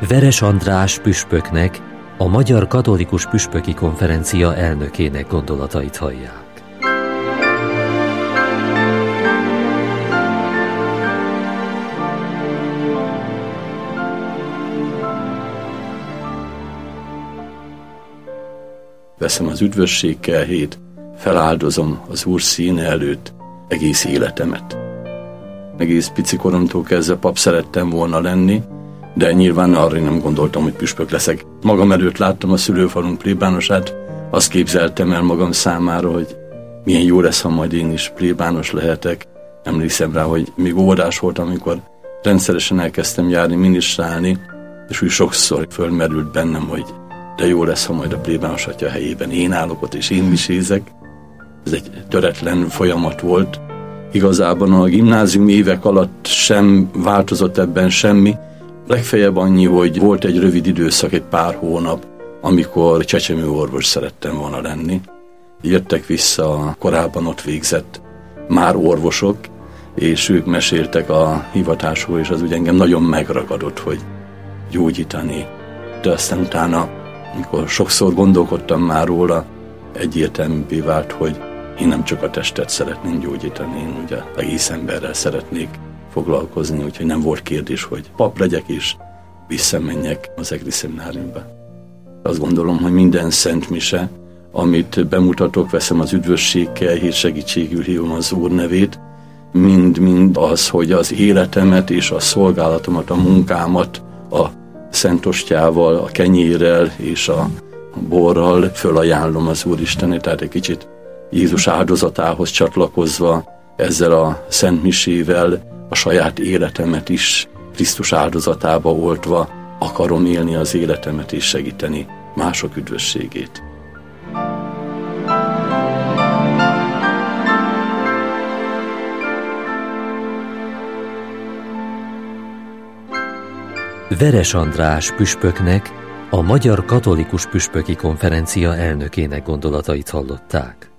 Veres András püspöknek, a Magyar Katolikus Püspöki Konferencia elnökének gondolatait hallják. Veszem az üdvösség kelhét, feláldozom az Úr színe előtt egész életemet. Egész pici koromtól kezdve pap szerettem volna lenni, de nyilván arra nem gondoltam, hogy püspök leszek. Magam előtt láttam a szülőfalunk plébánosát, azt képzeltem el magam számára, hogy milyen jó lesz, ha majd én is plébános lehetek. Emlékszem rá, hogy még óvodás voltam, amikor rendszeresen elkezdtem járni, minisztrálni, és úgy sokszor fölmerült bennem, hogy de jó lesz, ha majd a plébános atya helyében én állok ott, és én misézek. Ez egy töretlen folyamat volt. Igazában a gimnázium évek alatt sem változott ebben semmi. Legfeljebb annyi, hogy volt egy rövid időszak, egy pár hónap, amikor csecsemőorvos szerettem volna lenni. Jöttek vissza a korábban ott végzett már orvosok, és ők meséltek a hivatásról, és az úgy engem nagyon megragadott, hogy gyógyítani. De aztán utána, amikor sokszor gondolkodtam már róla, egyértelművé vált, hogy én nem csak a testet szeretném gyógyítani, én ugye egész emberrel szeretnék foglalkozni, úgyhogy nem volt kérdés, hogy pap legyek és visszamenjek az EGRI szemináriumba. Azt gondolom, hogy minden szent mise, amit bemutatok, veszem az üdvösség kelhét, segítségül hívom az Úr nevét, mind az, hogy az életemet és a szolgálatomat, a munkámat a Szent Ostjával, a kenyérrel és a borral fölajánlom az Úristennek, tehát egy kicsit Jézus áldozatához csatlakozva, ezzel a Szent Misével a saját életemet is Krisztus áldozatába oltva akarom élni az életemet és segíteni mások üdvösségét. Veres András püspöknek, a Magyar Katolikus Püspöki Konferencia elnökének gondolatait hallották.